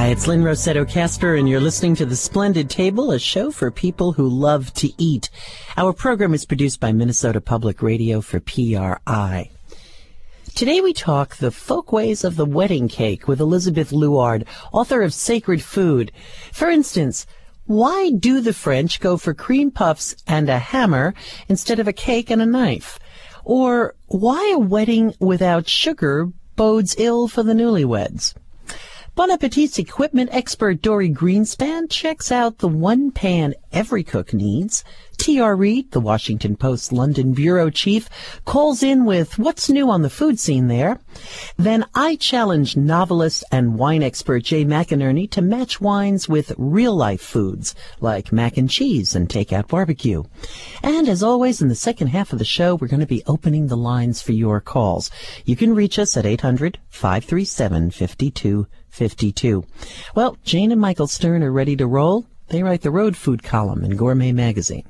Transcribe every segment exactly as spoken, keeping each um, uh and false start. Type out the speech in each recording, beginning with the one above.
it's Lynn Rossetto Casper, and you're listening to The Splendid Table, a show for people who love to eat. Our program is produced by Minnesota Public Radio for P R I. Today we talk the folkways of the wedding cake with Elizabeth Luard, author of Sacred Food. For instance, why do the French go for cream puffs and a hammer instead of a cake and a knife? Or why a wedding without sugar bodes ill for the newlyweds? Bon Appetit's equipment expert Dory Greenspan checks out the one pan every cook needs. T R. Reid, the Washington Post London bureau chief, calls in with what's new on the food scene there. Then I challenge novelist and wine expert Jay McInerney to match wines with real-life foods like mac and cheese and takeout barbecue. And as always, in the second half of the show, we're going to be opening the lines for your calls. You can reach us at eight hundred, five three seven, five two five two. Well, Jane and Michael Stern are ready to roll. They write the road food column in Gourmet Magazine.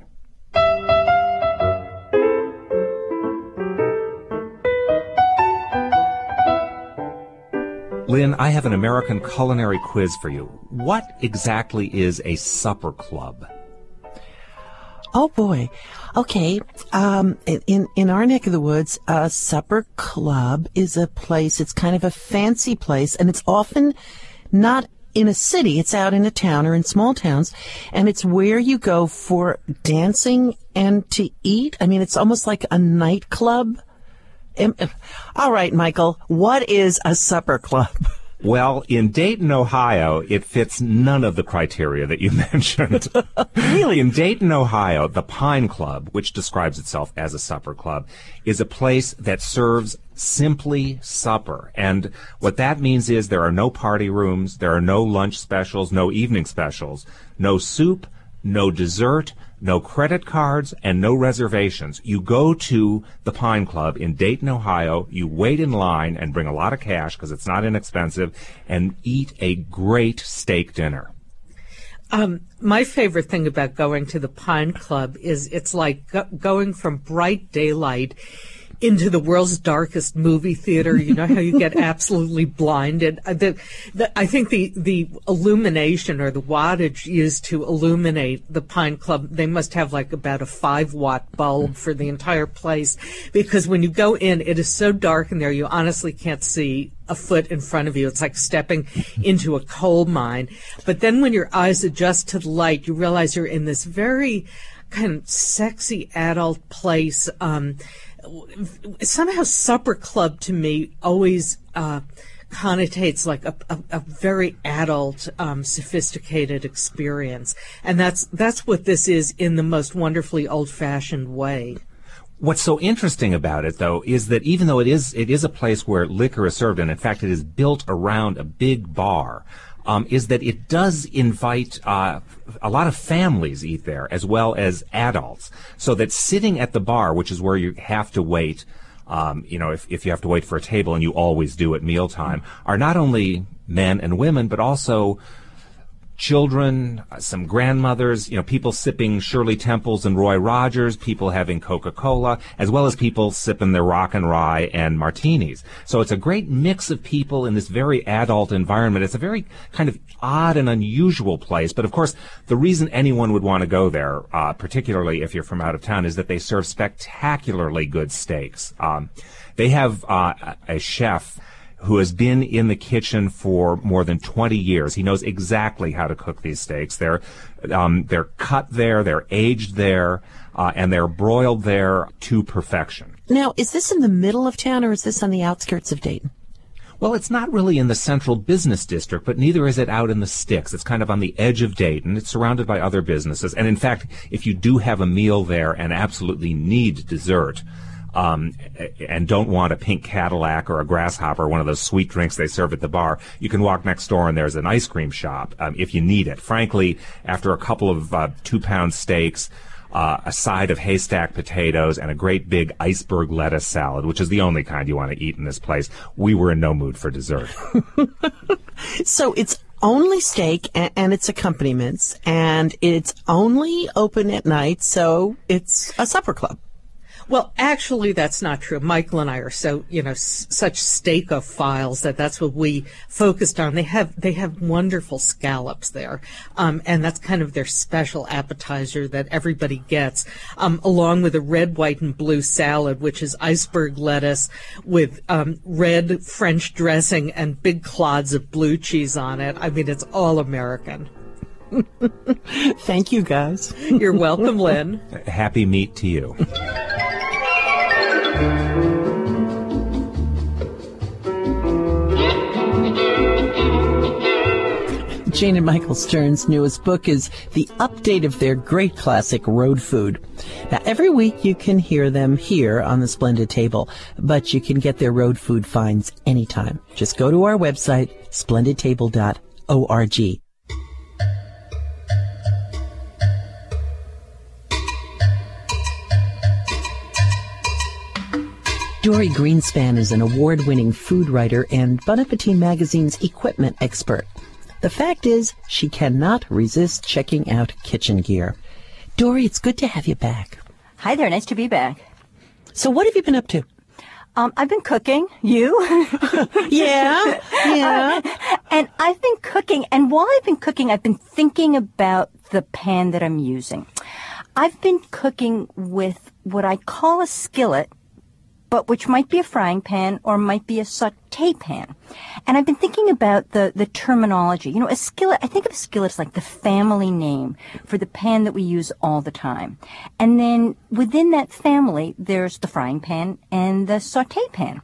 Lynn, I have an American culinary quiz for you. What exactly is a supper club? Oh, boy. Okay. Um, in, in our neck of the woods, a supper club is a place, it's kind of a fancy place, and it's often not in a city. It's out in a town or in small towns, and it's where you go for dancing and to eat. I mean, it's almost like a nightclub. All right, Michael, what is a supper club? Well, in Dayton, Ohio, it fits none of the criteria that you mentioned. Really? In Dayton, Ohio, the Pine Club, which describes itself as a supper club, is a place that serves simply supper. And what that means is there are no party rooms, there are no lunch specials, no evening specials, no soup, no dessert, no credit cards, and no reservations. You go to the Pine Club in Dayton, Ohio, you wait in line and bring a lot of cash because it's not inexpensive, and eat a great steak dinner. Um, my favorite thing about going to the Pine Club is it's like go- going from bright daylight into the world's darkest movie theater. You know how you get absolutely blinded? The, the, I think the, the illumination or the wattage used to illuminate the Pine Club, they must have like about a five watt bulb for the entire place, because when you go in, it is so dark in there, you honestly can't see a foot in front of you. It's like stepping into a coal mine. But then when your eyes adjust to the light, you realize you're in this very kind of sexy adult place. Um, somehow supper club to me always uh, connotates like a, a, a very adult, um, sophisticated experience. And that's that's what this is in the most wonderfully old-fashioned way. What's so interesting about it, though, is that even though it is it is a place where liquor is served, and in fact it is built around a big bar, um, is that it does invite uh, a lot of families eat there as well as adults. So that sitting at the bar, which is where you have to wait, um, you know, if, if you have to wait for a table, and you always do at mealtime, are not only men and women, but also children, some grandmothers, you know, people sipping Shirley Temples and Roy Rogers, people having Coca-Cola, as well as people sipping their rock and rye and martinis. So it's a great mix of people in this very adult environment. It's a very kind of odd and unusual place. But of course, the reason anyone would want to go there, uh, particularly if you're from out of town, is that they serve spectacularly good steaks. Um, they have uh, a chef who has been in the kitchen for more than twenty years. He knows exactly how to cook these steaks. They're um, they're cut there, they're aged there, uh, and they're broiled there to perfection. Now, is this in the middle of town, or is this on the outskirts of Dayton? Well, it's not really in the central business district, but neither is it out in the sticks. It's kind of on the edge of Dayton. It's surrounded by other businesses. And in fact, if you do have a meal there and absolutely need dessert, Um, and don't want a pink Cadillac or a grasshopper, one of those sweet drinks they serve at the bar, you can walk next door and there's an ice cream shop um, if you need it. Frankly, after a couple of uh, two-pound steaks, uh, a side of haystack potatoes, and a great big iceberg lettuce salad, which is the only kind you want to eat in this place, we were in no mood for dessert. So it's only steak and, and its accompaniments, and it's only open at night, so it's a supper club. Well, actually, that's not true. Michael and I are so, you know, s- such steakophiles that that's what we focused on. They have they have wonderful scallops there, um, and that's kind of their special appetizer that everybody gets, um, along with a red, white, and blue salad, which is iceberg lettuce with um, red French dressing and big clods of blue cheese on it. I mean, it's all American. Thank you, guys. You're welcome, Lynn. Happy meat to you. Jane and Michael Stern's newest book is the update of their great classic Road Food. Now, every week you can hear them here on the Splendid Table, but you can get their road food finds anytime. Just go to our website, splendid table dot org. Dory Greenspan is an award-winning food writer and Bon Appetit magazine's equipment expert. The fact is, she cannot resist checking out kitchen gear. Dory, it's good to have you back. Hi there, nice to be back. So what have you been up to? Um, I've been cooking. You? Yeah, yeah. Uh, and I've been cooking, and while I've been cooking, I've been thinking about the pan that I'm using. I've been cooking with what I call a skillet, but which might be a frying pan or might be a sauté pan. And I've been thinking about the, the terminology. You know, a skillet, I think of a skillet as like the family name for the pan that we use all the time. And then within that family, there's the frying pan and the sauté pan.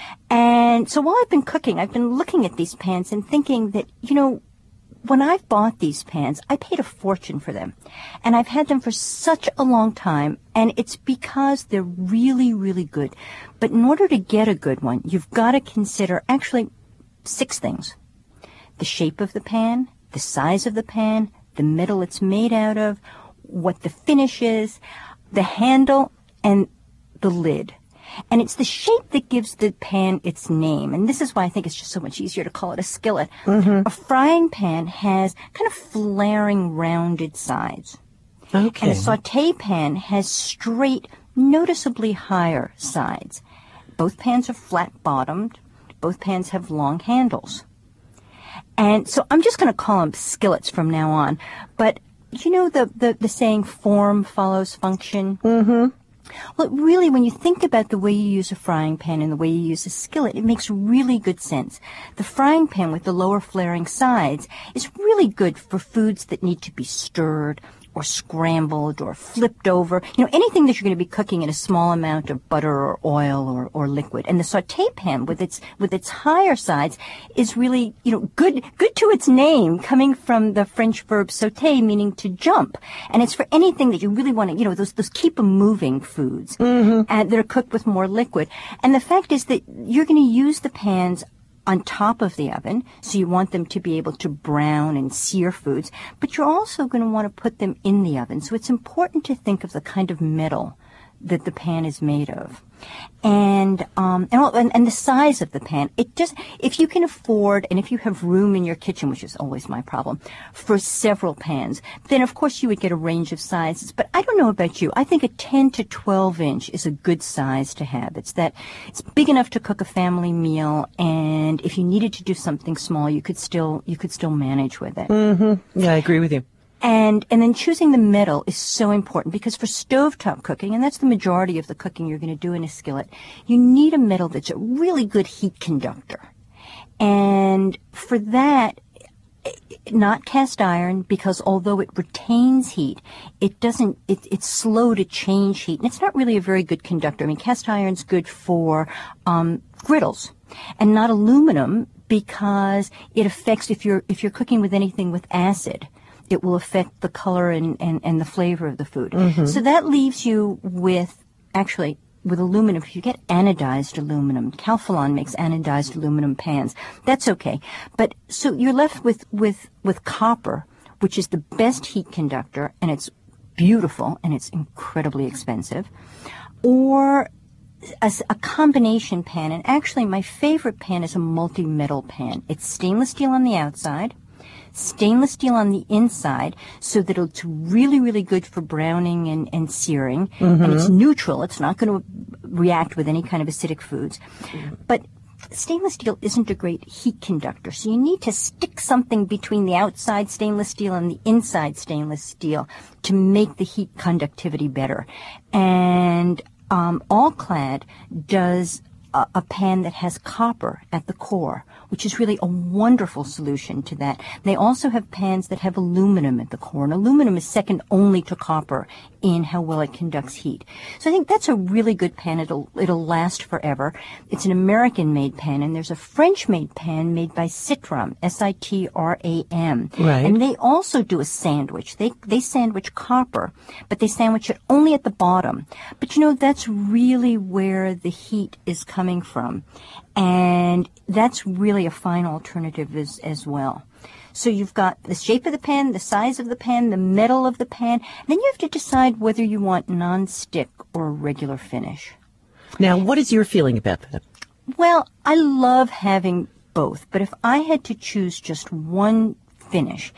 And so while I've been cooking, I've been looking at these pans and thinking that, you know, when I've bought these pans, I paid a fortune for them. And I've had them for such a long time, and it's because they're really, really good. But in order to get a good one, you've got to consider actually six things. The shape of the pan, the size of the pan, the metal it's made out of, what the finish is, the handle, and the lid. And it's the shape that gives the pan its name. And this is why I think it's just so much easier to call it a skillet. Mm-hmm. A frying pan has kind of flaring, rounded sides. Okay. And a sauté pan has straight, noticeably higher sides. Both pans are flat-bottomed. Both pans have long handles. And so I'm just going to call them skillets from now on. But you know the, the, the saying, form follows function? Mm-hmm. Well, really, when you think about the way you use a frying pan and the way you use a skillet, it makes really good sense. The frying pan with the lower flaring sides is really good for foods that need to be stirred or scrambled or flipped over. You know, anything that you're going to be cooking in a small amount of butter or oil or, or liquid. And the sauté pan with its with its higher sides is really, you know, good good to its name, coming from the French verb sauté, meaning to jump. And it's for anything that you really want to, you know, those those keep 'em moving foods, mm-hmm. and that are cooked with more liquid. And the fact is that you're going to use the pans on top of the oven, so you want them to be able to brown and sear foods, but you're also going to want to put them in the oven. So it's important to think of the kind of metal that the pan is made of. And, um, and, and, and the size of the pan. It just, if you can afford, and if you have room in your kitchen, which is always my problem, for several pans, then of course you would get a range of sizes. But I don't know about you. I think a ten to twelve inch is a good size to have. It's that, it's big enough to cook a family meal, and if you needed to do something small, you could still, you could still manage with it. Mm-hmm. Yeah, I agree with you. And and then choosing the metal is so important, because for stovetop cooking, and that's the majority of the cooking you're going to do in a skillet, you need a metal that's a really good heat conductor. And for that, not cast iron, because although it retains heat, it doesn't, it, it's slow to change heat. And it's not really a very good conductor. I mean, cast iron's good for um, griddles, and not aluminum, because it affects, if you're if you're cooking with anything with acid, it will affect the color and, and, and the flavor of the food. Mm-hmm. So that leaves you with, actually, with aluminum. If you get anodized aluminum, Calphalon makes anodized aluminum pans. That's okay. But so you're left with, with, with copper, which is the best heat conductor, and it's beautiful, and it's incredibly expensive. Or a, a combination pan. And actually, my favorite pan is a multi-metal pan. It's stainless steel on the outside, stainless steel on the inside so that it's really, really good for browning and, and searing. Mm-hmm. And it's neutral. It's not going to react with any kind of acidic foods. But stainless steel isn't a great heat conductor, so you need to stick something between the outside stainless steel and the inside stainless steel to make the heat conductivity better. And um, All-Clad does a, a pan that has copper at the core, which is really a wonderful solution to that. They also have pans that have aluminum at the core, and aluminum is second only to copper in how well it conducts heat. So I think that's a really good pan. It'll it'll last forever. It's an American-made pan, and there's a French-made pan made by Sitram, S I T R A M. Right. And they also do a sandwich. They they sandwich copper, but they sandwich it only at the bottom. But you know, that's really where the heat is coming from. And that's really a fine alternative as, as well. So you've got the shape of the pan, the size of the pan, the metal of the pan. Then you have to decide whether you want non-stick or a regular finish. Now, what is your feeling about that? Well, I love having both. But if I had to choose just one finish,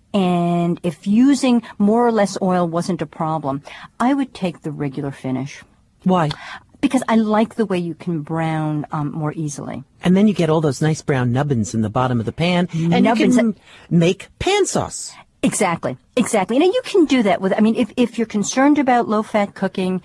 and if using more or less oil wasn't a problem, I would take the regular finish. Why? Because I like the way you can brown um, more easily. And then you get all those nice brown nubbins in the bottom of the pan, and Nubbins you can make pan sauce. Exactly, exactly. Now, you can do that with, I mean, if, if you're concerned about low-fat cooking,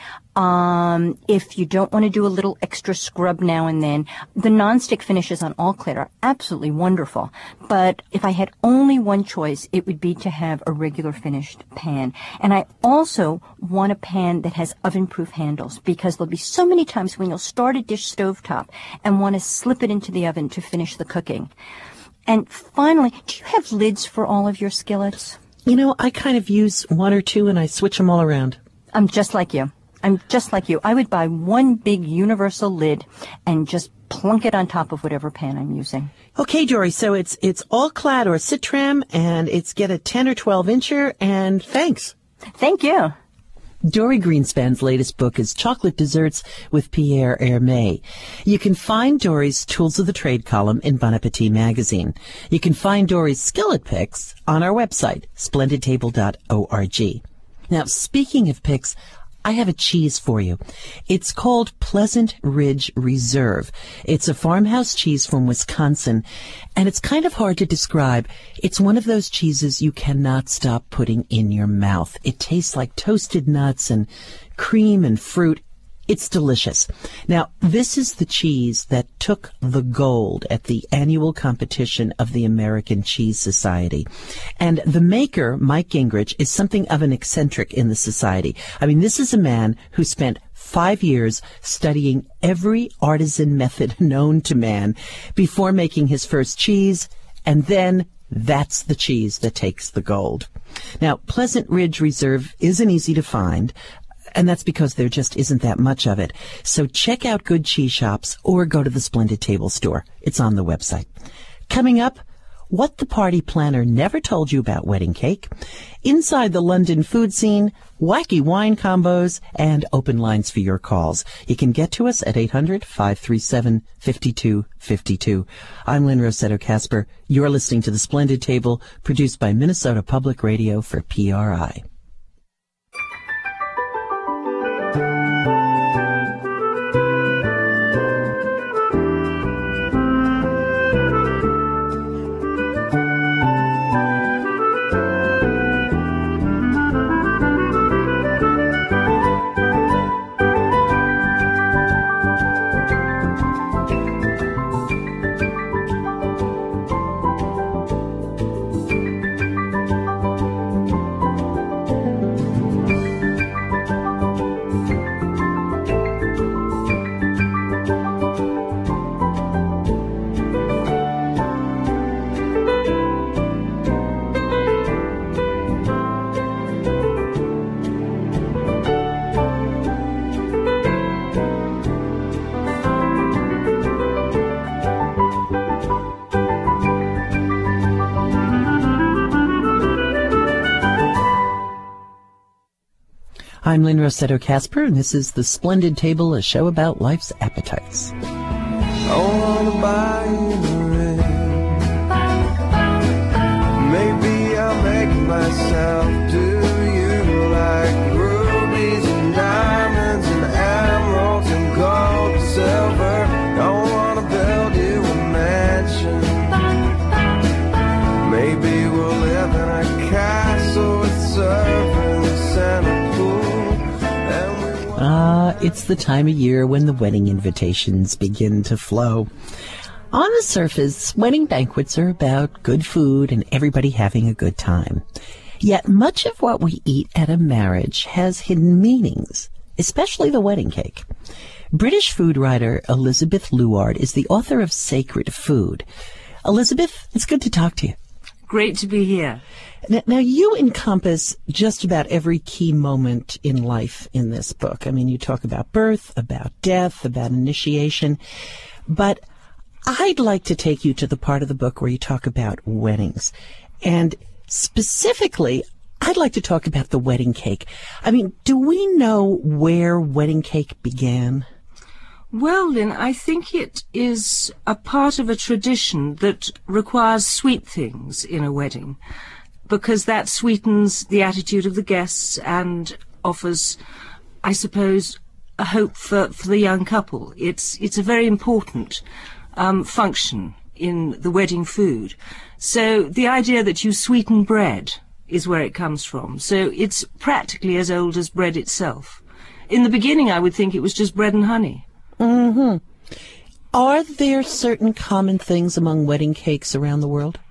um, if you don't want to do a little extra scrub now and then, the nonstick finishes on All-Clad are absolutely wonderful. But if I had only one choice, it would be to have a regular finished pan. And I also want a pan that has oven-proof handles, because there'll be so many times when you'll start a dish stovetop and want to slip it into the oven to finish the cooking. And finally, do you have lids for all of your skillets? You know, I kind of use one or two and I switch them all around. I'm just like you. I'm just like you. I would buy one big universal lid and just plunk it on top of whatever pan I'm using. Okay, Dory, so it's it's All-Clad or Sitram, and it's get a ten or twelve incher, and thanks. Thank you. Dory Greenspan's latest book is Chocolate Desserts with Pierre Hermé. You can find Dory's Tools of the Trade column in Bon Appetit magazine. You can find Dory's skillet picks on our website, splendid table dot org. Now, speaking of picks, I have a cheese for you. It's called Pleasant Ridge Reserve. It's a farmhouse cheese from Wisconsin, and it's kind of hard to describe. It's one of those cheeses you cannot stop putting in your mouth. It tastes like toasted nuts and cream and fruit. It's delicious. Now, this is the cheese that took the gold at the annual competition of the American Cheese Society. And the maker, Mike Gingrich, is something of an eccentric in the society. I mean, this is a man who spent five years studying every artisan method known to man before making his first cheese, and then that's the cheese that takes the gold. Now, Pleasant Ridge Reserve isn't easy to find, and that's because there just isn't that much of it. So check out good cheese shops or go to the Splendid Table store. It's on the website. Coming up, what the party planner never told you about wedding cake, inside the London food scene, wacky wine combos, and open lines for your calls. You can get to us at eight hundred, five three seven, five two five two. I'm Lynn Rossetto Kasper. You're listening to the Splendid Table, produced by Minnesota Public Radio for P R I. I'm Lynn Rossetto Kasper, and this is The Splendid Table, a show about life's appetites. I wanna buy you a ring. Maybe It's the time of year when the wedding invitations begin to flow. On the surface, wedding banquets are about good food and everybody having a good time. Yet much of what we eat at a marriage has hidden meanings, especially the wedding cake. British food writer Elizabeth Luard is the author of Sacred Food. Elizabeth, it's good to talk to you. Great to be here. Now, now, you encompass just about every key moment in life in this book. I mean, you talk about birth, about death, about initiation, but I'd like to take you to the part of the book where you talk about weddings. And specifically, I'd like to talk about the wedding cake. I mean, do we know where wedding cake began? Well, Lynn, I think it is a part of a tradition that requires sweet things in a wedding, because that sweetens the attitude of the guests and offers, I suppose, a hope for, for the young couple. It's, it's a very important um, function in the wedding food. So the idea that you sweeten bread is where it comes from. So it's practically as old as bread itself. In the beginning, I would think it was just bread and honey. Mm-hmm. Are there certain common things among wedding cakes around the world?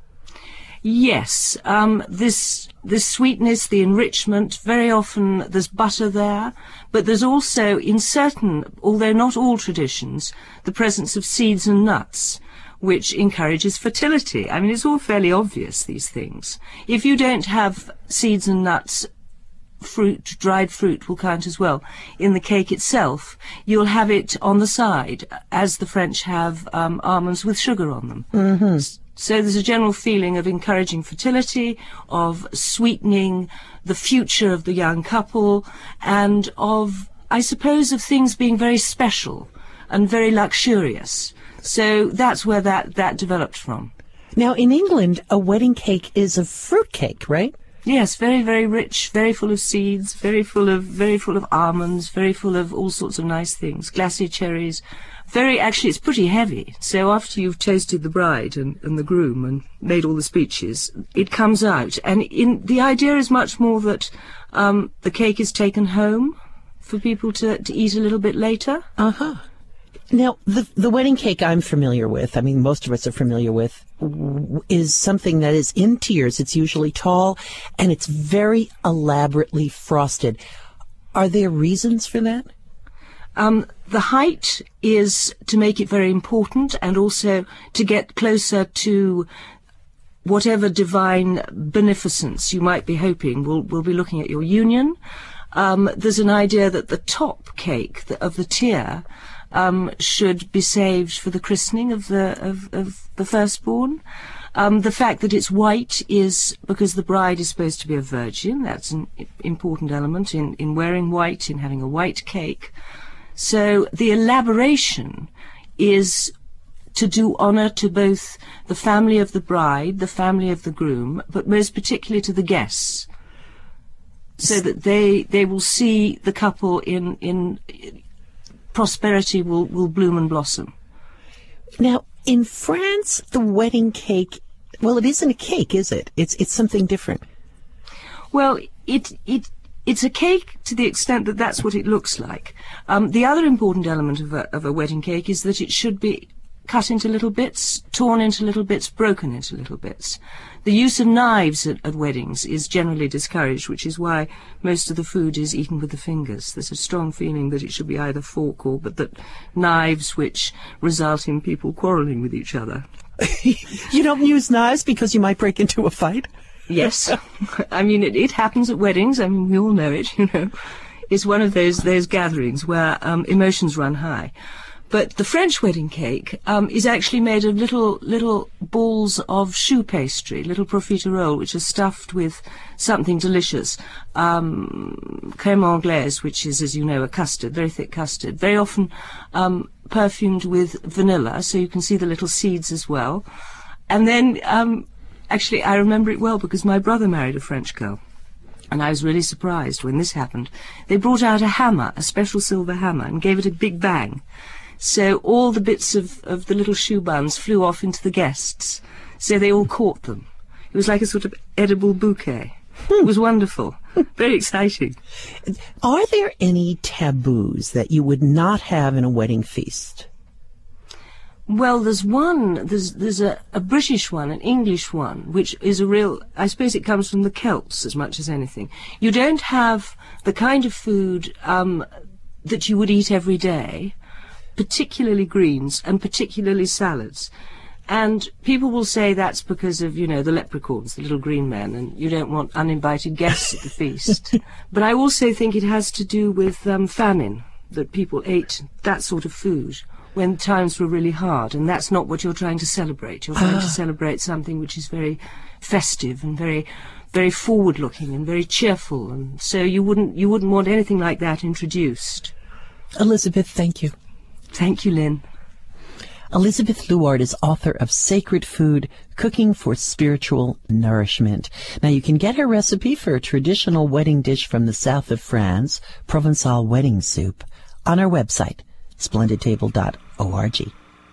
Yes. Um, this, this sweetness, the enrichment, very often there's butter there, but there's also, in certain, although not all traditions, the presence of seeds and nuts, which encourages fertility. I mean, it's all fairly obvious, these things. If you don't have seeds and nuts, fruit, dried fruit will count as well. In the cake itself, you'll have it on the side, as the French have um, almonds with sugar on them. Mm-hmm. So there's a general feeling of encouraging fertility, of sweetening the future of the young couple, and of, I suppose, of things being very special and very luxurious. So that's where that, that developed from. Now, in England, a wedding cake is a fruit cake, right? Yes, very, very rich, very full of seeds, very full of, very full of almonds, very full of all sorts of nice things, glacier cherries. Very, actually, it's pretty heavy. So after you've toasted the bride and, and the groom and made all the speeches, it comes out. And in, the idea is much more that um, the cake is taken home for people to, to eat a little bit later. Uh-huh. Now, the the wedding cake I'm familiar with, I mean, most of us are familiar with, w- is something that is in tiers. It's usually tall, and it's very elaborately frosted. Are there reasons for that? Um, the height is to make it very important, and also to get closer to whatever divine beneficence you might be hoping will will be looking at your union. Um, there's an idea that the top cake of the tier Um, should be saved for the christening of the of, of the firstborn. Um, the fact that it's white is because the bride is supposed to be a virgin. That's an important element in, in wearing white, in having a white cake. So the elaboration is to do honour to both the family of the bride, the family of the groom, but most particularly to the guests, so that they they will see the couple in in prosperity will, will bloom and blossom. Now, in France, the wedding cake, well, it isn't a cake, is it? It's it's something different. Well, it it it's a cake to the extent that that's what it looks like. Um, the other important element of a, of a wedding cake is that it should be cut into little bits, torn into little bits, broken into little bits. The use of knives at, at weddings is generally discouraged, which is why most of the food is eaten with the fingers. There's a strong feeling that it should be either fork or, but that knives which result in people quarrelling with each other. You don't use knives because you might break into a fight? Yes. I mean, it, it happens at weddings. I mean, we all know it, you know. It's one of those, those gatherings where um, emotions run high. But the French wedding cake um, is actually made of little little balls of choux pastry, little profiterole, which are stuffed with something delicious. Um, crème anglaise, which is, as you know, a custard, very thick custard, very often um, perfumed with vanilla, so you can see the little seeds as well. And then, um, actually, I remember it well because my brother married a French girl. And I was really surprised when this happened. They brought out a hammer, a special silver hammer, and gave it a big bang. So all the bits of, of the little shoe buns flew off into the guests. So they all caught them. It was like a sort of edible bouquet. It was wonderful. very exciting. Are there any taboos that you would not have in a wedding feast? Well, there's one, there's there's a, a British one, an English one, which is a real, I suppose it comes from the Celts as much as anything. You don't have the kind of food um, that you would eat every day, particularly greens and particularly salads. And people will say that's because of, you know, the leprechauns, the little green men, and you don't want uninvited guests at the feast. But I also think it has to do with um, famine, that people ate that sort of food when times were really hard, and that's not what you're trying to celebrate. You're trying Ah. to celebrate something which is very festive and very, very forward-looking and very cheerful, and so you wouldn't you wouldn't want anything like that introduced. Elizabeth, thank you. Thank you, Lynn. Elizabeth Luard is author of Sacred Food, Cooking for Spiritual Nourishment. Now, you can get her recipe for a traditional wedding dish from the south of France, Provençal wedding soup, on our website, splendid table dot org.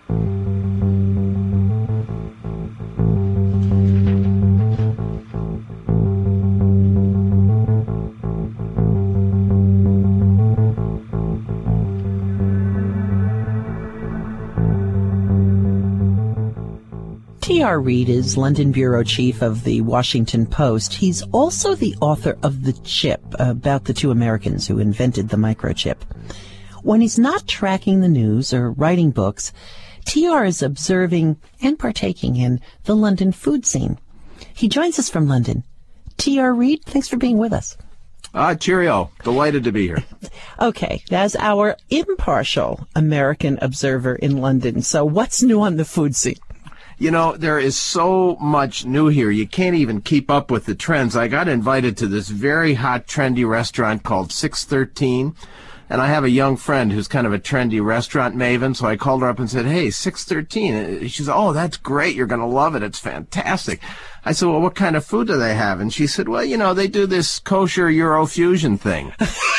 T R. Reid is London bureau chief of the Washington Post. He's also the author of The Chip, about the two Americans who invented the microchip. When he's not tracking the news or writing books, T R is observing and partaking in the London food scene. He joins us from London. T R. Reid, thanks for being with us. Ah, cheerio. Delighted to be here. Okay, that's our impartial American observer in London. So what's new on the food scene? You know, there is so much new here, you can't even keep up with the trends. I got invited to this very hot, trendy restaurant called six thirteen, and I have a young friend who's kind of a trendy restaurant maven, so I called her up and said, hey, six thirteen. She said, oh, that's great. You're going to love it. It's fantastic. I said, well, what kind of food do they have? And she said, well, you know, they do this kosher Eurofusion thing.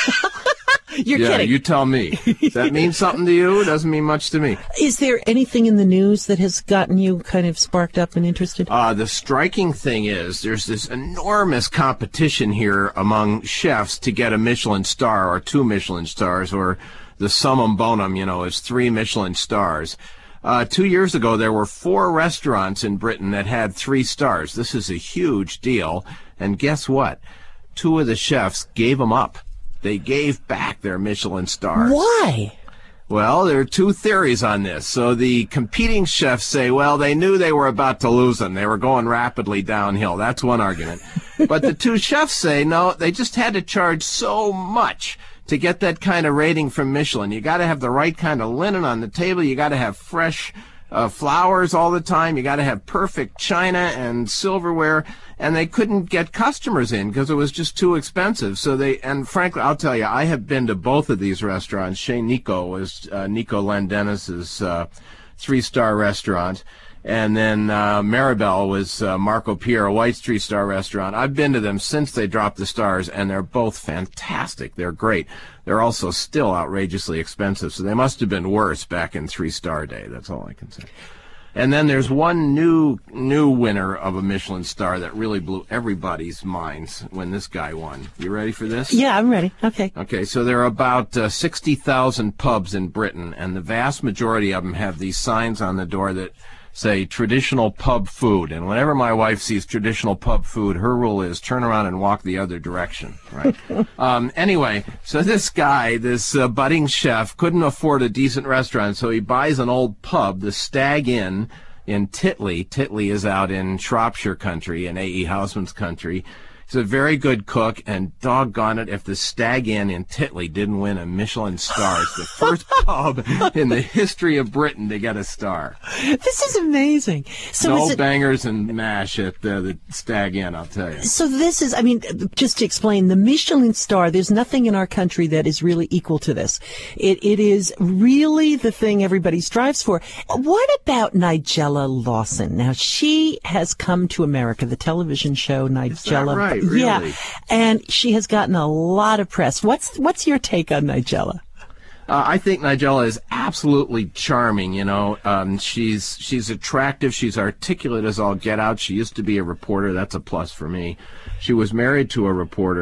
You're yeah, kidding. you tell me. Does that mean something to you? It doesn't mean much to me. Is there anything in the news that has gotten you kind of sparked up and interested? Uh, the striking thing is there's this enormous competition here among chefs to get a Michelin star or two Michelin stars, or the summum bonum, you know, is three Michelin stars. Uh, two years ago, there were four restaurants in Britain that had three stars. This is a huge deal. And guess what? Two of the chefs gave them up. They gave back their Michelin stars. Why? Well, there are two theories on this. So the competing chefs say, well, they knew they were about to lose them. They were going rapidly downhill. That's one argument. But the two chefs say, no, they just had to charge so much to get that kind of rating from Michelin. You got to have the right kind of linen on the table. You got to have fresh uh, flowers all the time. You got to have perfect china and silverware. And they couldn't get customers in because it was just too expensive. So they, and frankly, I'll tell you, I have been to both of these restaurants. Chez Nico was uh, Nico Landenis's uh, three-star restaurant. And then uh, Maribel was uh, Marco Pierre White's three-star restaurant. I've been to them since they dropped the stars, and they're both fantastic. They're great. They're also still outrageously expensive, so they must have been worse back in three-star day. That's all I can say. And then there's one new new winner of a Michelin star that really blew everybody's minds when this guy won. You ready for this? Yeah, I'm ready. Okay. Okay, so there are about uh, sixty thousand pubs in Britain, and the vast majority of them have these signs on the door that say traditional pub food. And whenever my wife sees traditional pub food, her rule is turn around and walk the other direction, right? um, anyway, so this guy, this uh, budding chef, couldn't afford a decent restaurant, so he buys an old pub, the Stag Inn in Titley. Titley is out in Shropshire country, in A E Houseman's country. He's a very good cook, and doggone it, if the Stag Inn in Titley didn't win a Michelin star, it's the first pub in the history of Britain to get a star. This is amazing. So no is it, bangers and mash at uh, the Stag Inn, I'll tell you. So this is, I mean, just to explain, the Michelin star, there's nothing in our country that is really equal to this. It It is really the thing everybody strives for. What about Nigella Lawson? Now, she has come to America, the television show Nigella. Is that right? Really? Yeah, and she has gotten a lot of press. What's what's your take on Nigella? Uh, I think Nigella is absolutely charming. You know, um, she's she's attractive. She's articulate as all get out. She used to be a reporter. That's a plus for me. She was married to a reporter,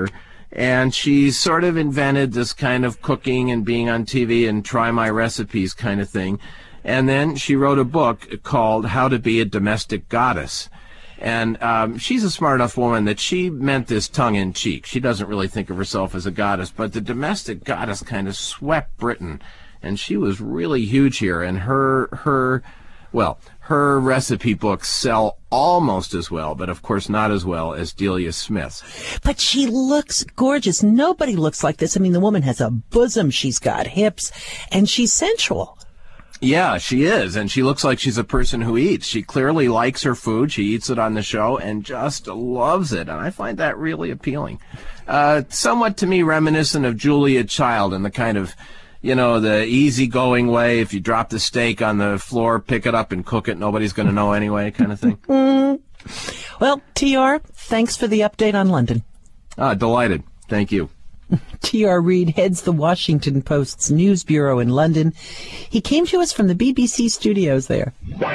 And she sort of invented this kind of cooking and being on T V and try my recipes kind of thing. And then she wrote a book called How to Be a Domestic Goddess. And um, she's a smart enough woman that she meant this tongue-in-cheek. She doesn't really think of herself as a goddess, but the domestic goddess kind of swept Britain. And she was really huge here. And her, her, well, her recipe books sell almost as well, but of course not as well as Delia Smith's. But she looks gorgeous. Nobody looks like this. I mean, the woman has a bosom, she's got hips, and she's sensual. Yeah, she is, and she looks like she's a person who eats. She clearly likes her food. She eats it on the show and just loves it, and I find that really appealing. Uh, somewhat, to me, reminiscent of Julia Child in the kind of, you know, the easygoing way. If you drop the steak on the floor, pick it up and cook it. Nobody's going to know anyway, kind of thing. Mm. Well, T R, thanks for the update on London. Ah, delighted. Thank you. T R. Reid heads the Washington Post's news bureau in London. He came to us from the B B C studios there.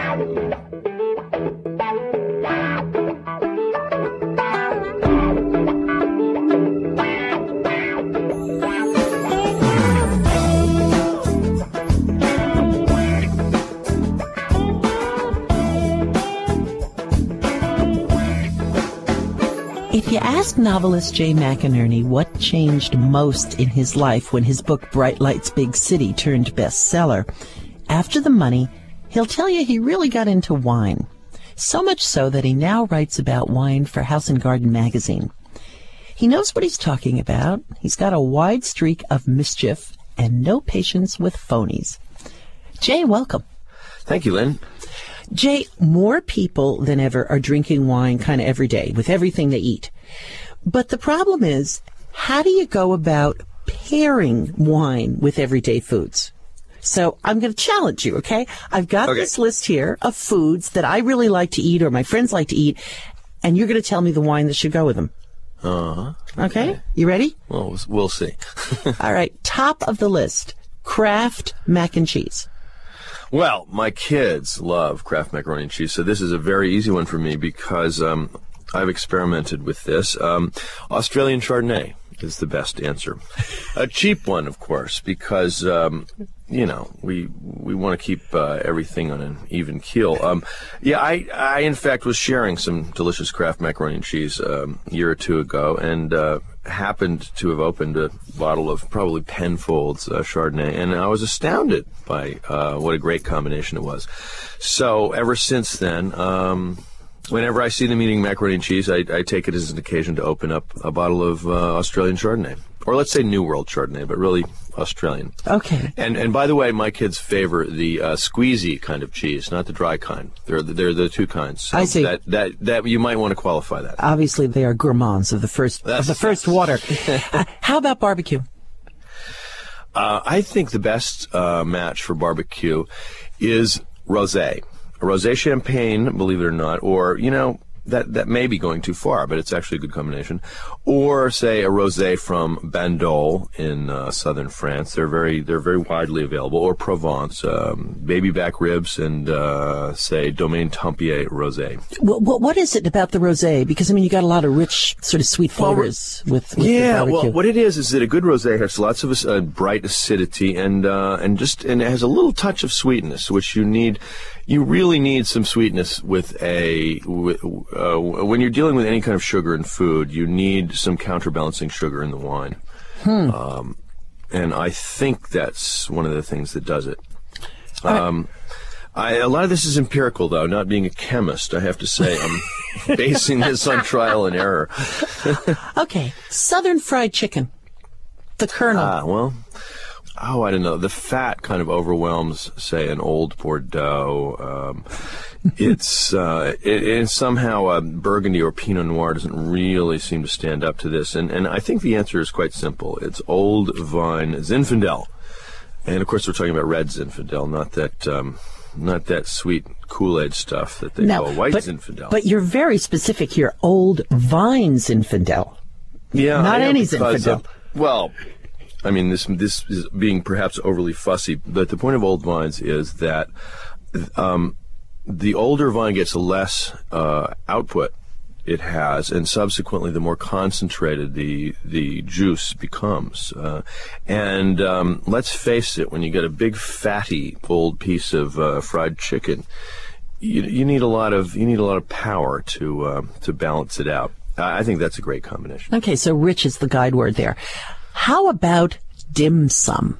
If you ask novelist Jay McInerney what changed most in his life when his book Bright Lights, Big City turned bestseller, after the money, he'll tell you he really got into wine. So much so that he now writes about wine for House and Garden magazine. He knows what he's talking about. He's got a wide streak of mischief and no patience with phonies. Jay, welcome. Thank you, Lynn. Jay, more people than ever are drinking wine kind of every day with everything they eat. But the problem is, how do you go about pairing wine with everyday foods? So I'm going to challenge you, okay? I've got okay. this list here of foods that I really like to eat or my friends like to eat, and you're going to tell me the wine that should go with them. Uh-huh. Okay? okay. You ready? Well, we'll see. All right. Top of the list, Kraft mac and cheese. Well, my kids love Kraft macaroni and cheese, so this is a very easy one for me because um, I've experimented with this. Um, Australian Chardonnay is the best answer. A cheap one, of course, because, um, you know, we we want to keep uh, everything on an even keel. Um, yeah, I, I, in fact, was sharing some delicious Kraft macaroni and cheese um, a year or two ago, and uh, happened to have opened a bottle of probably Penfolds uh, Chardonnay, and I was astounded by uh, what a great combination it was. So ever since then, um, whenever I see them eating macaroni and cheese, I, I take it as an occasion to open up a bottle of uh, Australian Chardonnay. Or let's say New World Chardonnay, but really Australian. Okay. And and by the way, my kids favor the uh, squeezy kind of cheese, not the dry kind. They're the, they're the two kinds. So I see. That, that that you might want to qualify that. Obviously, they are gourmands of the first That's, of the first water. uh, how about barbecue? Uh, I think the best uh, match for barbecue is rosé. A rosé champagne, believe it or not, or, you know, that, that may be going too far, but it's actually a good combination. Or, say, a rosé from Bandol in uh, southern France. They're very they're very widely available. Or Provence, um, baby back ribs, and, uh, say, Domaine Tempier rosé. What, what, what is it about the rosé? Because, I mean, you got a lot of rich, sort of sweet flavors well, with, with yeah, the barbecue. well, what it is is that a good rosé has lots of uh, bright acidity and uh, and just and it has a little touch of sweetness, which you need. You really need some sweetness with a with, uh, when you're dealing with any kind of sugar in food. You need some counterbalancing sugar in the wine, hmm. um, and I think that's one of the things that does it. Um, I, a lot of this is empirical, though. Not being a chemist, I have to say, I'm basing this on trial and error. Okay, Southern fried chicken, the Colonel. Ah, well. Oh, I don't know. The fat kind of overwhelms, say, an old Bordeaux. Um, it's uh, it, it somehow uh, Burgundy or Pinot Noir doesn't really seem to stand up to this, and and I think the answer is quite simple. It's old vine Zinfandel, and of course we're talking about red Zinfandel, not that um, not that sweet Kool-Aid stuff that they now, call white but, Zinfandel. But you're very specific here. Old vine Zinfandel. Yeah, not I any because, Zinfandel. Uh, well. I mean, this this is being perhaps overly fussy, but the point of old vines is that um, the older vine gets less uh, output it has, and subsequently the more concentrated the the juice becomes. Uh, and um, let's face it, when you get a big fatty old piece of uh, fried chicken, you, you need a lot of you need a lot of power to uh, to balance it out. I think that's a great combination. Okay, so rich is the guide word there. How about dim sum?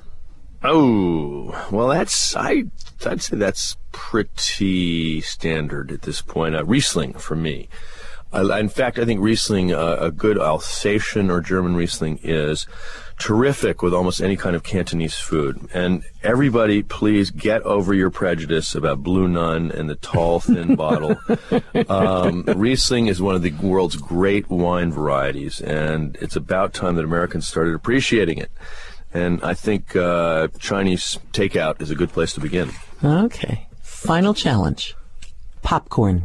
Oh, well, that's I I'd say that's pretty standard at this point. Uh, Riesling for me. Uh, in fact, I think Riesling, uh, a good Alsatian or German Riesling, is terrific with almost any kind of Cantonese food. And everybody, please get over your prejudice about Blue Nun and the tall, thin bottle. Um, Riesling is one of the world's great wine varieties, and it's about time that Americans started appreciating it. And I think uh, Chinese takeout is a good place to begin. Okay. Final challenge. Popcorn.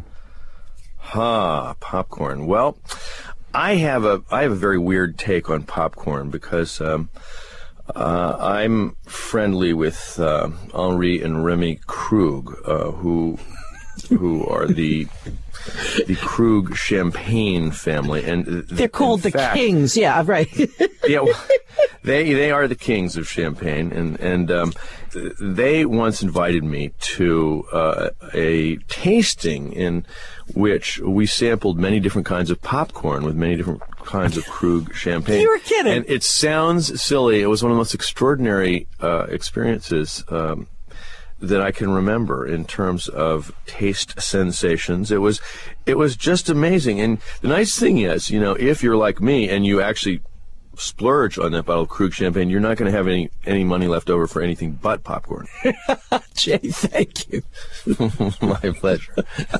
Ha, popcorn. Well, I have a I have a very weird take on popcorn because um, uh, I'm friendly with uh, Henri and Remy Krug, uh, who who are the the Krug champagne family, and they're called the fact, kings. Yeah, right. yeah, well, they they are the kings of champagne, and and um, they once invited me to uh, a tasting in which we sampled many different kinds of popcorn with many different kinds of Krug champagne. You were kidding. And it sounds silly. It was one of the most extraordinary uh, experiences um, that I can remember in terms of taste sensations. It was, it was just amazing. And the nice thing is, you know, if you're like me and you actually splurge on that bottle of Krug champagne, you're not going to have any any money left over for anything but popcorn. Jay, thank you. My pleasure.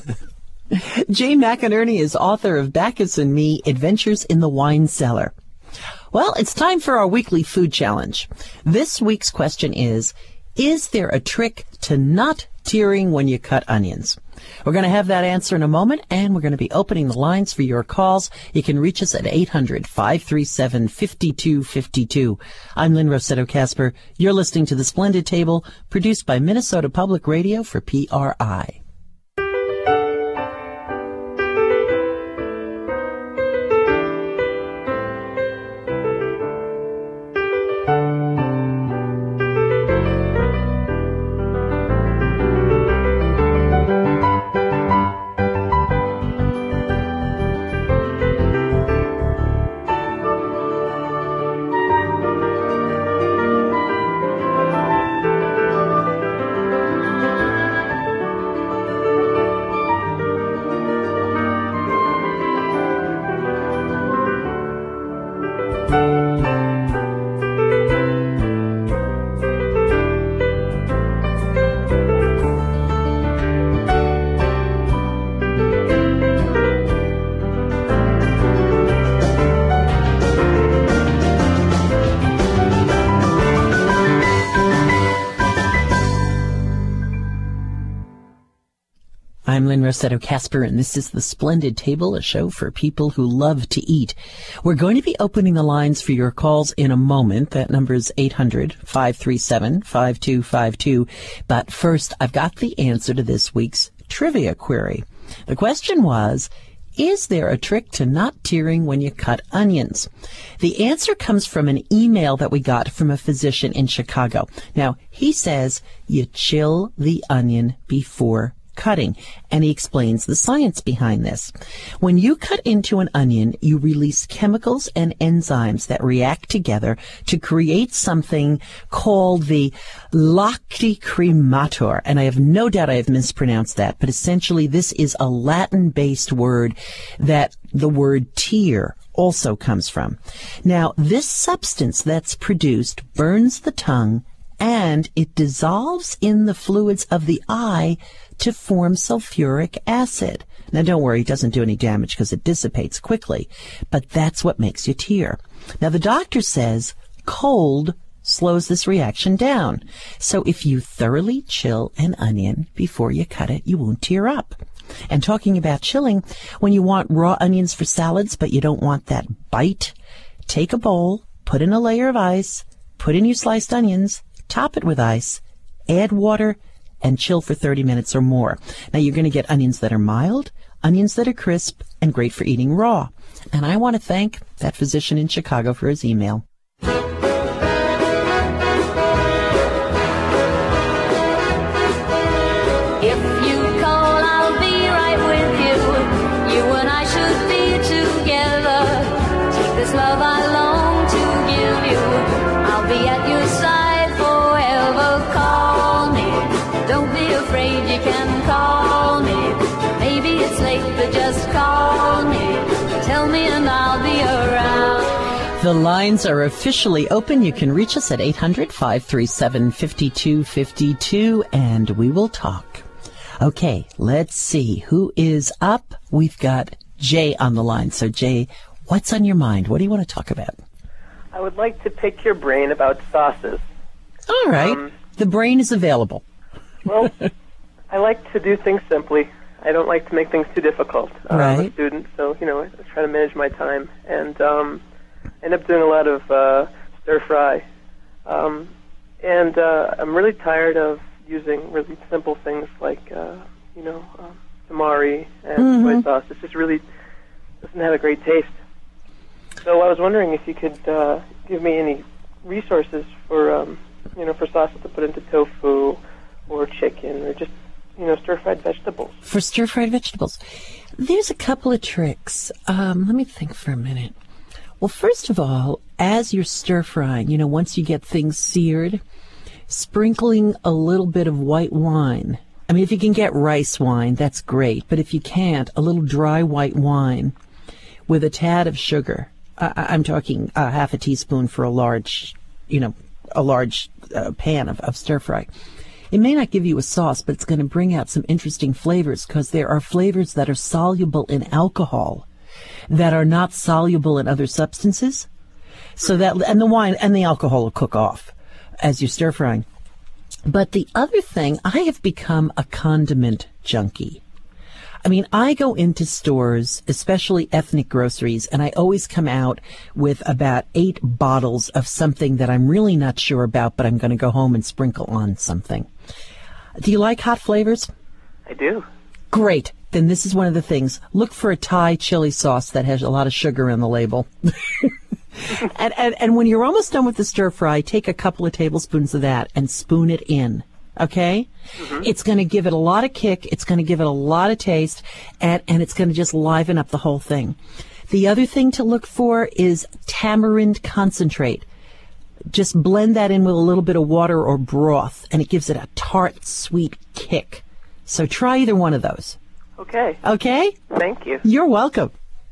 Jay McInerney is author of Bacchus and Me, Adventures in the Wine Cellar. Well, it's time for our weekly food challenge. This week's question is, is there a trick to not tearing when you cut onions? We're going to have that answer in a moment, and we're going to be opening the lines for your calls. You can reach us at eight hundred, five three seven, five two five two. I'm Lynn Rossetto Kasper. You're listening to The Splendid Table, produced by Minnesota Public Radio for P R I. I'm Lynn Rossetto Kasper, and this is The Splendid Table, a show for people who love to eat. We're going to be opening the lines for your calls in a moment. That number is eight hundred, five three seven, five two five two. But first, I've got the answer to this week's trivia query. The question was, is there a trick to not tearing when you cut onions? The answer comes from an email that we got from a physician in Chicago. Now, he says you chill the onion before cutting, and he explains the science behind this. When you cut into an onion, you release chemicals and enzymes that react together to create something called the lacticremator, and I have no doubt I have mispronounced that, but essentially this is a Latin-based word that the word tear also comes from. Now, this substance that's produced burns the tongue, and it dissolves in the fluids of the eye to form sulfuric acid. Now, don't worry, it doesn't do any damage because it dissipates quickly, but that's what makes you tear. Now, the doctor says cold slows this reaction down. So if you thoroughly chill an onion before you cut it, you won't tear up. And talking about chilling, when you want raw onions for salads, but you don't want that bite, take a bowl, put in a layer of ice, put in your sliced onions, top it with ice, add water, and chill for thirty minutes or more. Now, you're going to get onions that are mild, onions that are crisp, and great for eating raw. And I want to thank that physician in Chicago for his email. The lines are officially open. You can reach us at eight hundred, five three seven, five two five two, and we will talk. Okay, let's see. Who is up? We've got Jay on the line. So, Jay, what's on your mind? What do you want to talk about? I would like to pick your brain about sauces. All right. Um, the brain is available. Well, I like to do things simply. I don't like to make things too difficult. Uh, right. I'm a student, so, you know, I try to manage my time. And, um... I end up doing a lot of uh, stir-fry. Um, and uh, I'm really tired of using really simple things like, uh, you know, um, tamari and mm-hmm. soy sauce. It just really doesn't have a great taste. So I was wondering if you could uh, give me any resources for, um, you know, for sauces to put into tofu or chicken or just, you know, stir-fried vegetables. For stir-fried vegetables. There's a couple of tricks. Um, let me think for a minute. Well, first of all, as you're stir-frying, you know, once you get things seared, sprinkling a little bit of white wine. I mean, if you can get rice wine, that's great. But if you can't, a little dry white wine with a tad of sugar. Uh, I'm talking uh, half a teaspoon for a large, you know, a large uh, pan of, of stir-fry. It may not give you a sauce, but it's going to bring out some interesting flavors because there are flavors that are soluble in alcohol that are not soluble in other substances. So that, and the wine and the alcohol will cook off as you're stir frying. But the other thing, I have become a condiment junkie. I mean, I go into stores, especially ethnic groceries, and I always come out with about eight bottles of something that I'm really not sure about, but I'm going to go home and sprinkle on something. Do you like hot flavors? I do. Great. Then this is one of the things. Look for a Thai chili sauce that has a lot of sugar in the label. and, and, and when you're almost done with the stir fry, take a couple of tablespoons of that and spoon it in. Okay? Mm-hmm. It's going to give it a lot of kick. It's going to give it a lot of taste. And, and it's going to just liven up the whole thing. The other thing to look for is tamarind concentrate. Just blend that in with a little bit of water or broth, and it gives it a tart, sweet kick. So try either one of those. Okay. Okay? Thank you. You're welcome.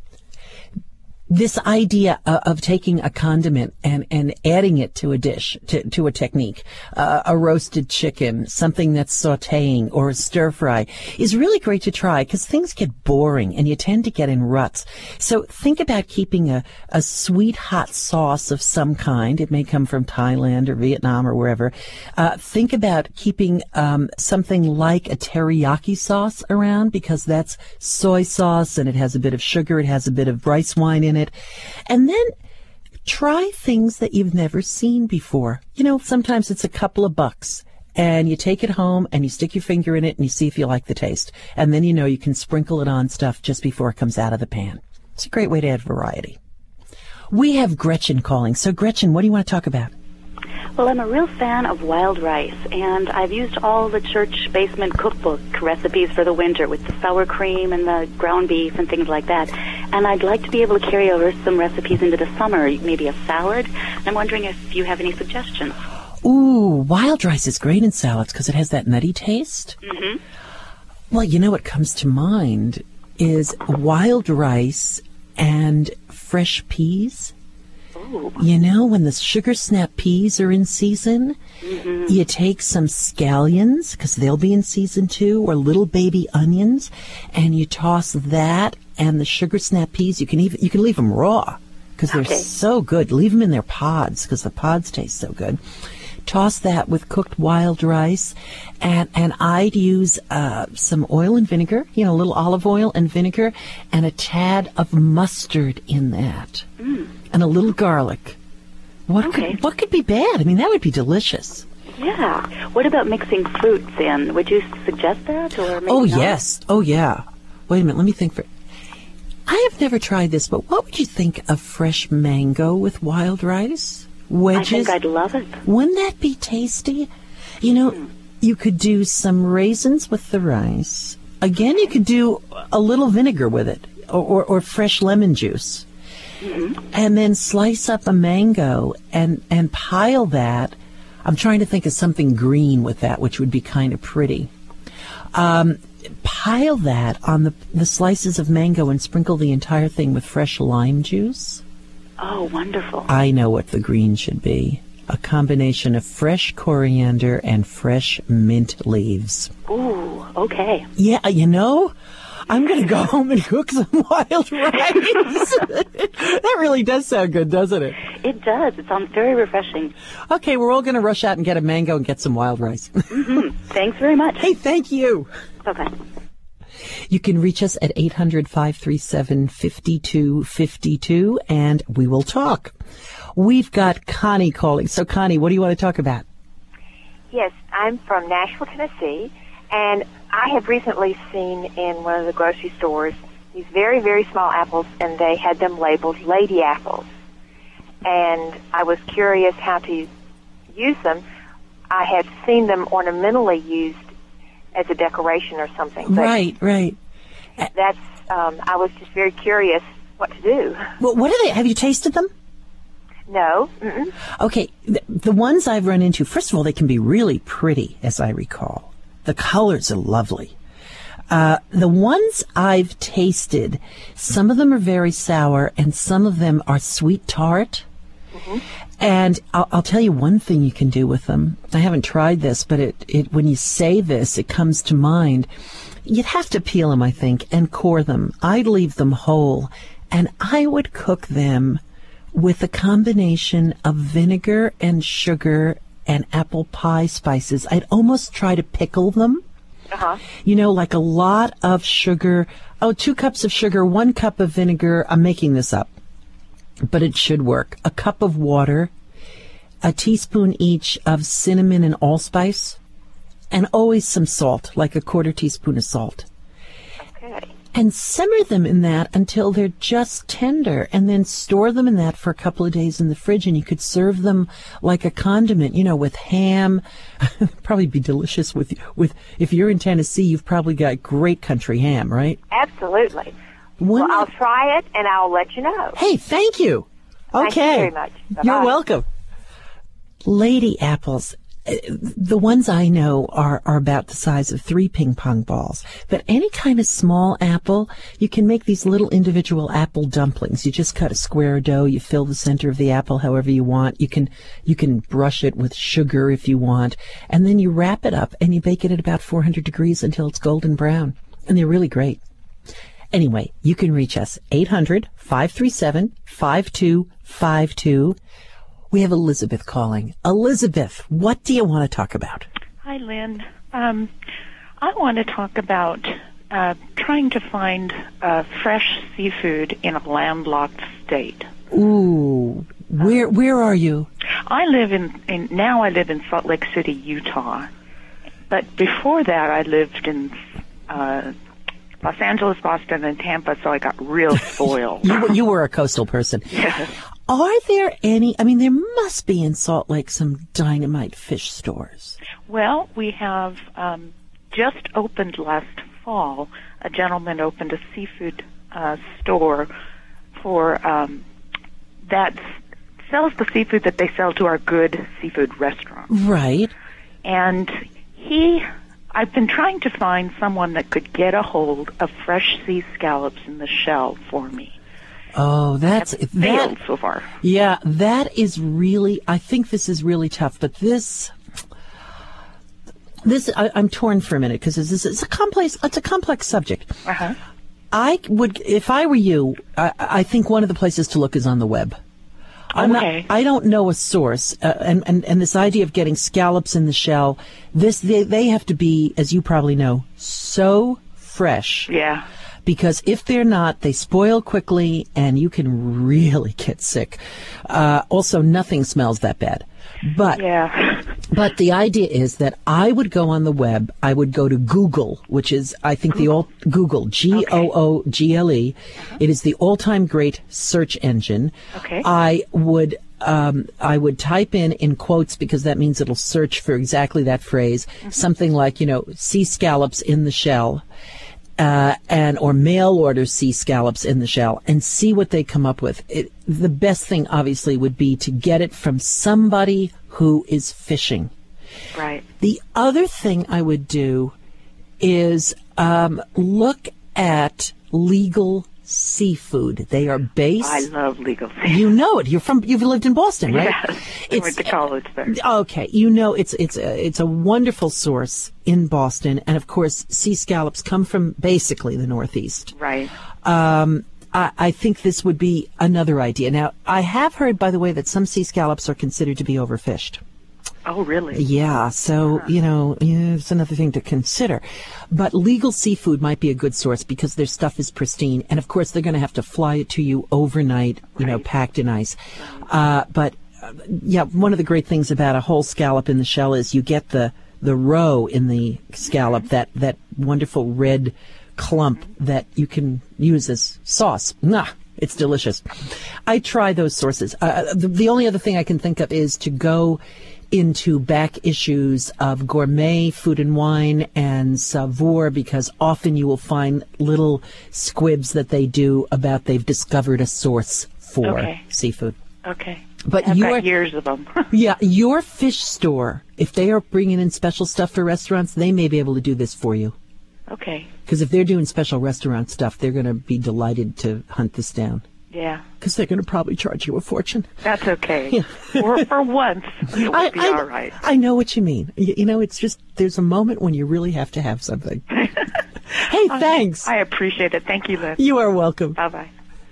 This idea uh, of taking a condiment and, and adding it to a dish, to, to a technique, uh, a roasted chicken, something that's sautéing, or a stir fry, is really great to try because things get boring and you tend to get in ruts. So think about keeping a, a sweet hot sauce of some kind. It may come from Thailand or Vietnam or wherever. Uh, think about keeping um, something like a teriyaki sauce around because that's soy sauce and it has a bit of sugar, it has a bit of rice wine in it. And then try things that you've never seen before. You know, sometimes it's a couple of bucks and you take it home and you stick your finger in it and you see if you like the taste. And then you know you can sprinkle it on stuff just before it comes out of the pan. It's a great way to add variety. We have Gretchen calling. So Gretchen, what do you want to talk about? Well, I'm a real fan of wild rice, and I've used all the church basement cookbook recipes for the winter with the sour cream and the ground beef and things like that. And I'd like to be able to carry over some recipes into the summer, maybe a salad. And I'm wondering if you have any suggestions. Ooh, wild rice is great in salads because it has that nutty taste. Mm-hmm. Well, you know what comes to mind is wild rice and fresh peas. Ooh. You know, when the sugar snap peas are in season, mm-hmm. you take some scallions, because they'll be in season too, or little baby onions, and you toss that and the sugar snap peas. You can even you can leave them raw, because they're okay. so good. Leave them in their pods, because the pods taste so good. Toss that with cooked wild rice, and, and I'd use uh, some oil and vinegar, you know, a little olive oil and vinegar, and a tad of mustard in that, mm. and a little garlic. What okay. could what could be bad? I mean, that would be delicious. Yeah. What about mixing fruits in? Would you suggest that? Or maybe Oh, not? yes. Oh, yeah. Wait a minute. Let me think for... I have never tried this, but what would you think of fresh mango with wild rice? Wedges? I think I'd love it. Wouldn't that be tasty? You know, mm. you could do some raisins with the rice. Again, you could do a little vinegar with it, or, or, or fresh lemon juice. Mm-hmm. And then slice up a mango and, and pile that. I'm trying to think of something green with that, which would be kind of pretty. Um, pile that on the, the slices of mango and sprinkle the entire thing with fresh lime juice. Oh, wonderful. I know what the green should be. A combination of fresh coriander and fresh mint leaves. Ooh, okay. Yeah, you know, I'm going to go home and cook some wild rice. That really does sound good, doesn't it? It does. It sounds very refreshing. Okay, we're all going to rush out and get a mango and get some wild rice. Mm-hmm. Thanks very much. Hey, thank you. Bye-bye. You can reach us at eight hundred, five three seven, five two five two, and we will talk. We've got Connie calling. So, Connie, what do you want to talk about? Yes, I'm from Nashville, Tennessee, and I have recently seen in one of the grocery stores these very, very small apples, and they had them labeled lady apples. And I was curious how to use them. I had seen them ornamentally used as a decoration or something. But right, right. That's. Um, I was just very curious what to do. Well, what are they? Have you tasted them? No. Mm-mm. Okay, the, the ones I've run into, first of all, they can be really pretty, as I recall. The colors are lovely. Uh, the ones I've tasted, some of them are very sour, and some of them are sweet tart. Mm-hmm. And I'll, I'll tell you one thing you can do with them. I haven't tried this, but it, it when you say this, it comes to mind. You'd have to peel them, I think, and core them. I'd leave them whole, and I would cook them with a combination of vinegar and sugar and apple pie spices. I'd almost try to pickle them. Uh-huh. You know, like a lot of sugar. Oh, two cups of sugar, one cup of vinegar. I'm making this up, but it should work. A cup of water, a teaspoon each of cinnamon and allspice, and always some salt, like a quarter teaspoon of salt. Okay. And simmer them in that until they're just tender, and then store them in that for a couple of days in the fridge, and you could serve them like a condiment, you know, with ham. Probably be delicious with, with, if you're in Tennessee, you've probably got great country ham, right? Absolutely. Wouldn't well, I'll it- try it, and I'll let you know. Hey, thank you. Okay. Thank you very much. Bye-bye. You're welcome. Lady apples. Uh, The ones I know are, are about the size of three ping pong balls. But any kind of small apple, you can make these little individual apple dumplings. You just cut a square of dough, you fill the center of the apple however you want. You can, you can brush it with sugar if you want. And then you wrap it up and you bake it at about four hundred degrees until it's golden brown. And they're really great. Anyway, you can reach us, eight hundred, five three seven, five two five two. We have Elizabeth calling. Elizabeth, what do you want to talk about? Hi, Lynn. Um, I want to talk about uh, trying to find uh, fresh seafood in a landlocked state. Ooh, where where are you? I live in, in now I live in Salt Lake City, Utah. But before that, I lived in uh, Los Angeles, Boston, and Tampa, so I got real spoiled. you, you were a coastal person. Yes. Are there any, I mean, there must be in Salt Lake some dynamite fish stores. Well, we have um, just opened last fall. A gentleman opened a seafood uh, store for um, that sells the seafood that they sell to our good seafood restaurants. Right. And he, I've been trying to find someone that could get a hold of fresh sea scallops in the shell for me. Oh, that's Have that. failed so far. Yeah, that is really, I think this is really tough, but this, this, I, I'm torn for a minute because this is, it's a complex, it's a complex subject. Uh-huh. I would, if I were you, I, I think one of the places to look is on the web. I'm Okay. not, I don't know a source, uh, and, and, and this idea of getting scallops in the shell, this, they, they have to be, as you probably know, so fresh. Yeah. Because if they're not, they spoil quickly and you can really get sick. Uh, also, nothing smells that bad. But Yeah. But the idea is that I would go on the web, I would go to Google, which is, I think, the old Google, G O O G L E. Uh-huh. It is the all-time great search engine. Okay. I would um, I would type in, in quotes, because that means it'll search for exactly that phrase, mm-hmm. something like, you know, sea scallops in the shell. Uh, and or mail order sea scallops in the shell, and see what they come up with. It, the best thing, obviously, would be to get it from somebody who is fishing. Right. The other thing I would do is um, look at legal seafood. They are based. I love legal seafood. You know it. You're from. You've lived in Boston, right? Yes. I went to college there. Okay. You know it's it's a, it's a wonderful source in Boston, and of course, sea scallops come from basically the Northeast. Right. Um, I, I think this would be another idea. Now, I have heard, by the way, that some sea scallops are considered to be overfished. Oh, really? Yeah, so, you know, yeah, it's another thing to consider. But legal seafood might be a good source because their stuff is pristine. And, of course, they're going to have to fly it to you overnight, you right. know, packed in ice. Uh, but, uh, yeah, one of the great things about a whole scallop in the shell is you get the, the roe in the scallop, that, that wonderful red clump that you can use as sauce. Nah. It's delicious. I try those sources. Uh, the, the only other thing I can think of is to go into back issues of Gourmet Food and Wine and Savour, because often you will find little squibs that they do about they've discovered a source for okay. seafood. Okay. But I've your, got years of them. yeah, your fish store, if they are bringing in special stuff for restaurants, they may be able to do this for you. Okay. Because if they're doing special restaurant stuff, they're going to be delighted to hunt this down. Yeah. Because they're going to probably charge you a fortune. That's okay. Yeah. for, for once, it will I, be I, all right. I know what you mean. You, you know, it's just, there's a moment when you really have to have something. Hey, thanks. I appreciate it. Thank you, Liz. You are welcome. Bye-bye.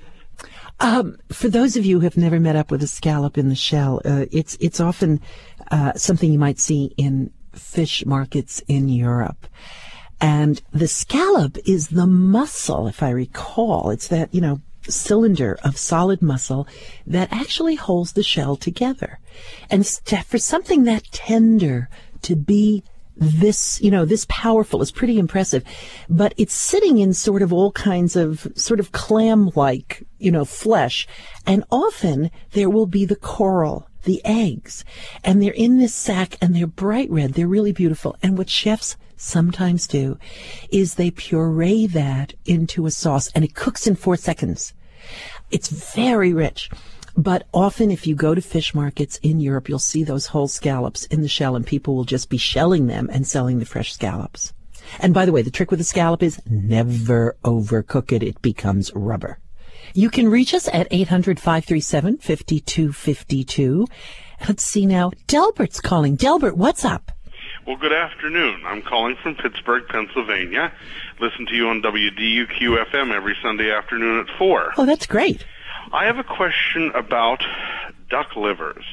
Um, for those of you who have never met up with a scallop in the shell, uh, it's it's often uh, something you might see in fish markets in Europe. And the scallop is the muscle, if I recall. It's that, you know, cylinder of solid muscle that actually holds the shell together. And for something that tender to be this, you know, this powerful is pretty impressive. But it's sitting in sort of all kinds of sort of clam-like, you know, flesh. And often there will be the coral, the eggs. And they're in this sack and they're bright red. They're really beautiful. And what chefs sometimes do is they puree that into a sauce, and it cooks in four seconds. It's very rich. But often if you go to fish markets in Europe, you'll see those whole scallops in the shell, and people will just be shelling them and selling the fresh scallops. And by the way, the trick with the scallop is never overcook it. It becomes rubber. You can reach us at eight hundred, five three seven, five two five two. Let's see now. Delbert's calling. Delbert, what's up? Well, good afternoon. I'm calling from Pittsburgh, Pennsylvania. Listen to you on W D U Q F M every Sunday afternoon at four. Oh, that's great. I have a question about duck livers.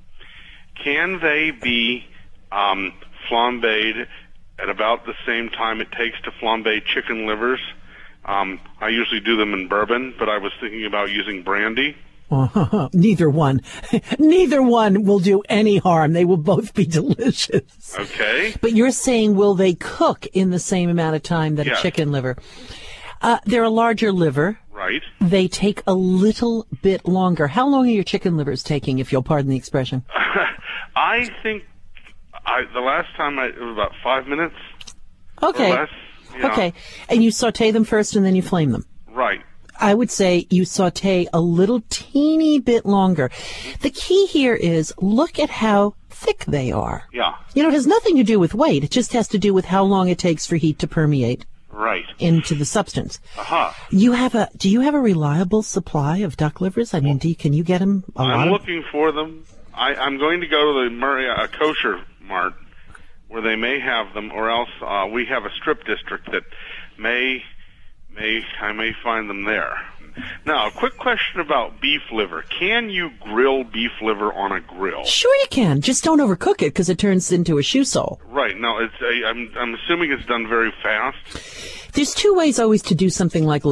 Can they be um, flambéed at about the same time it takes to flambe chicken livers? Um, I usually do them in bourbon, but I was thinking about using brandy. Uh, neither one. Neither one will do any harm. They will both be delicious. Okay. But you're saying, will they cook in the same amount of time that yes. a chicken liver? Uh, they're a larger liver. Right. They take a little bit longer. How long are your chicken livers taking, if you'll pardon the expression? I think I, the last time I, it was about five minutes. Okay. Or less, you know. Okay. And you saute them first and then you flame them. Right. I would say you saute a little teeny bit longer. The key here is look at how thick they are. Yeah. You know, it has nothing to do with weight. It just has to do with how long it takes for heat to permeate. Right. Into the substance. Uh-huh. You have a, do you have a reliable supply of duck livers? I mean, do you, can you get them a lot I'm of... looking for them. I, I'm going to go to the Murray uh, Kosher Mart where they may have them, or else uh, we have a strip district that may, may, I may find them there. Now, a quick question about beef liver. Can you grill beef liver on a grill? Sure you can. Just don't overcook it because it turns into a shoe sole. Right. No, it's a, I'm, I'm assuming it's done very fast. There's two ways always to do something like liver.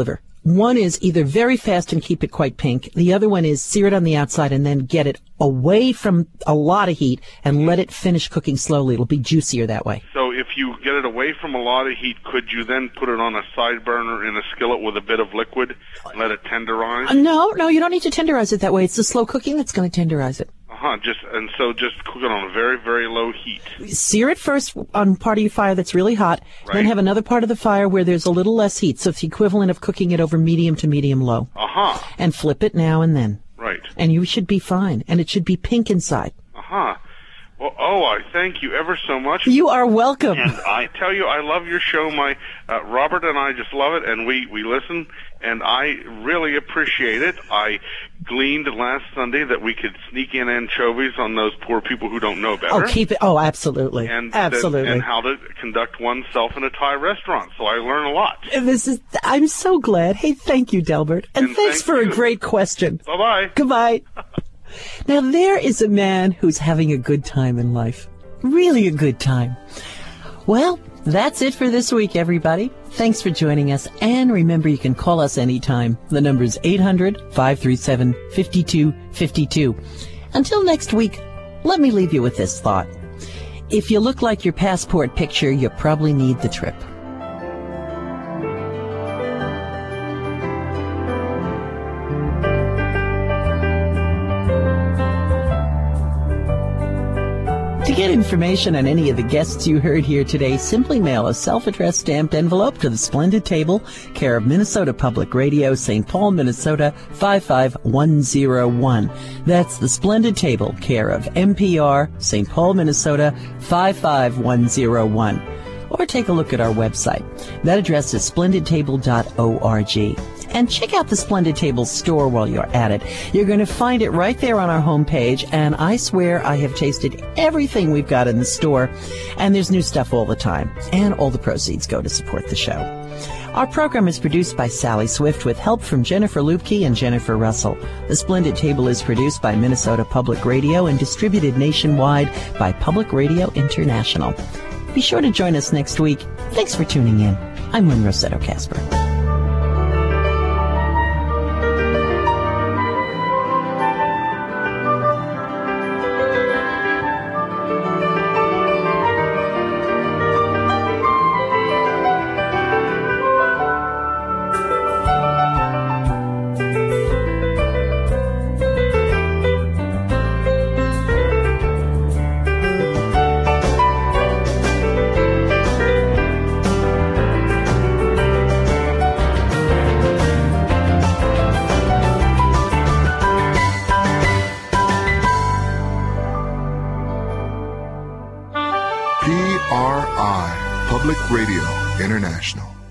One is either very fast and keep it quite pink. The other one is sear it on the outside and then get it away from a lot of heat and let it finish cooking slowly. It'll be juicier that way. So if you get it away from a lot of heat, could you then put it on a side burner in a skillet with a bit of liquid and let it tenderize? Uh, no, no, you don't need to tenderize it that way. It's the slow cooking that's going to tenderize it. Uh-huh, just, and so just cook it on a very, very low heat. Sear it first on part of your fire that's really hot, Right. then have another part of the fire where there's a little less heat, so it's the equivalent of cooking it over medium to medium low. Uh-huh, And flip it now and then. right. And you should be fine, and it should be pink inside. Uh-huh. Well, oh, I thank you ever so much. You are welcome. And I tell you, I love your show. My uh, Robert and I just love it, and we, we listen, and I really appreciate it. I gleaned last Sunday that we could sneak in anchovies on those poor people who don't know better. Oh, keep it. Oh, absolutely. And absolutely. and how to conduct oneself in a Thai restaurant. So I learn a lot. And this is, I'm so glad. Hey, thank you, Delbert. And, And thanks thank for you. a great question. Bye-bye. Goodbye. Now, there is a man who's having a good time in life. Really a good time. Well, that's it for this week, everybody. Thanks for joining us. And remember, you can call us anytime. The number's eight hundred, five three seven, five two five two. Until next week, let me leave you with this thought. If you look like your passport picture, you probably need the trip. To get information on any of the guests you heard here today, simply mail a self-addressed stamped envelope to the Splendid Table, care of Minnesota Public Radio, Saint Paul, Minnesota, five five one zero one. That's the Splendid Table, care of M P R, Saint Paul, Minnesota, five five one zero one. Or take a look at our website. That address is splendid table dot org. And check out the Splendid Table store while you're at it. You're going to find it right there on our homepage, and I swear I have tasted everything we've got in the store, and there's new stuff all the time, and all the proceeds go to support the show. Our program is produced by Sally Swift with help from Jennifer Lupke and Jennifer Russell. The Splendid Table is produced by Minnesota Public Radio and distributed nationwide by Public Radio International. Be sure to join us next week. Thanks for tuning in. I'm Lynn Rossetto Kasper. P R I, Public Radio International.